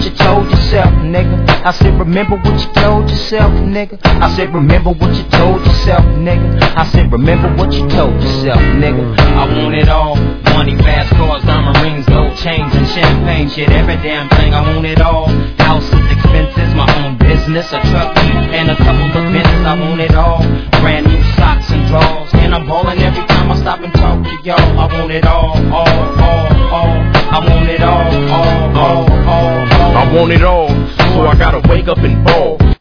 what you told yourself, nigga. I said, remember what you told yourself, nigga. I said, remember what you told yourself, nigga. I said, remember what you told yourself, nigga. I want it all. Money, fast cars, diamond rings, gold chains, and champagne shit. Every damn thing, I want it all. Houses, expenses, my own business, a truck, and a couple of Benzes. I want it all. Brand new socks and drawers, and I'm ballin' every time I stop and talk to y'all. I want it all. I want it all. I want it all, so I gotta wake up and ball.